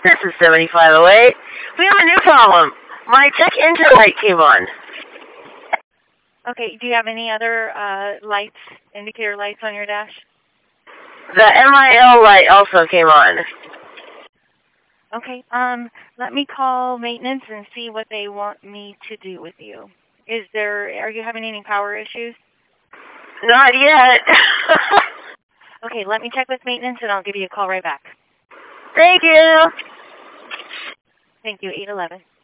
This is 7508. We have a new problem. My check engine light came on. Okay, do you have any other lights, indicator lights on your dash? The MIL light also came on. Okay, let me call maintenance and see what they want me to do with you. Are you having any power issues? Not yet. Okay, let me check with maintenance and I'll give you a call right back. Thank you. Thank you, 811.